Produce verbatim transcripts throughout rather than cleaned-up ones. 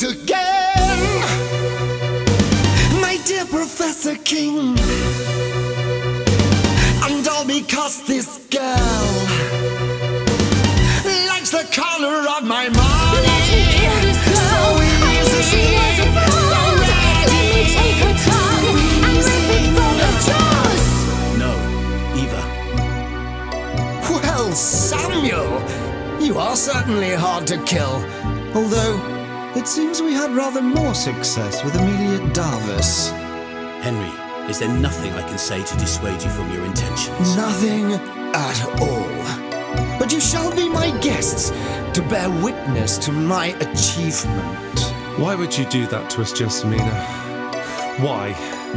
meet again, my dear Professor King. And all because this girl likes the color of my money. Let me kill this girl. So I knew easy. she was a fraud. Let me take her tongue and rip it from her jaws. No, Eva. Well, Samuel, you are certainly hard to kill. Although, it seems we had rather more success with Amelia Darvis. Henry, is there nothing I can say to dissuade you from your intentions? Nothing at all. But you shall be my guests to bear witness to my achievement. Why would you do that to us, Jessamina? Why?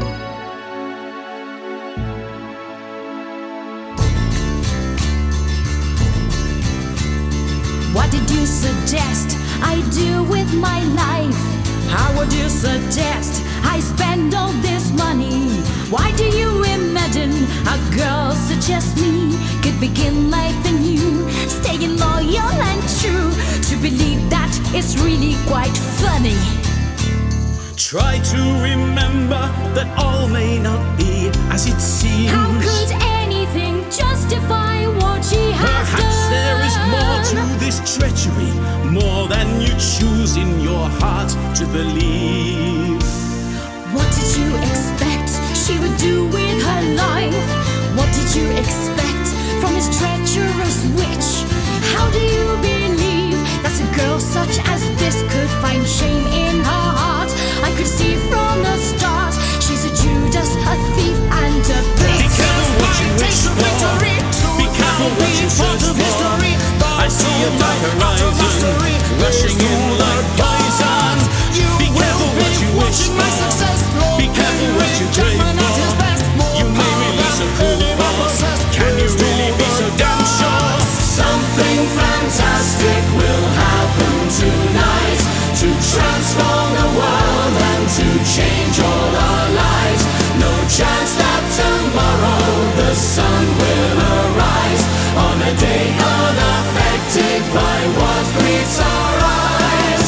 What did you suggest I do with my life? How would you suggest I spend all this money? Why do you imagine a girl such as me could begin life anew, staying loyal and true, to believe that it's really quite funny? Try to remember that all may not be as it seems. How could anything justify what she has Perhaps done? there is more to this treachery, more than you choose in your heart to believe. What did you expect she would do with her life? What did you expect from this treacherous witch? How do you believe that a girl such as this could find shame in her heart? I could see from the start she's a Judas, a thief and a bitch. Be careful what you wish for. Be careful what you search for. I see a dark horizon rushing in like poison. Be careful what you wish for. Be careful what you crave for. You may release a cruel force. Can you really be so damn sure? Something fantastic will happen tonight to transform the world and to change all our lives. No chance that tomorrow the sun will arise on a day unaffected by what greets our eyes.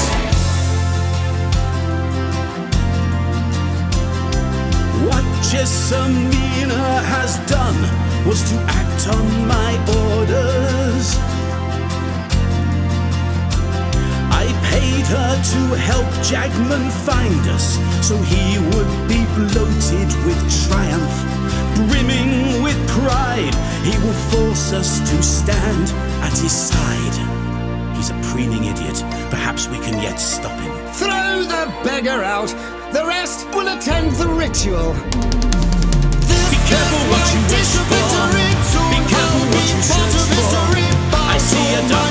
What Jessamina has done was to act on my orders. I paid her to help Jagman find us, so he would be bloated with triumph, brimming with pride. He will force us to stand at his side. He's a preening idiot. Perhaps we can yet stop him. Throw the beggar out. The rest will attend the ritual. Be careful what you wish for. Be careful what you search for. I see a dark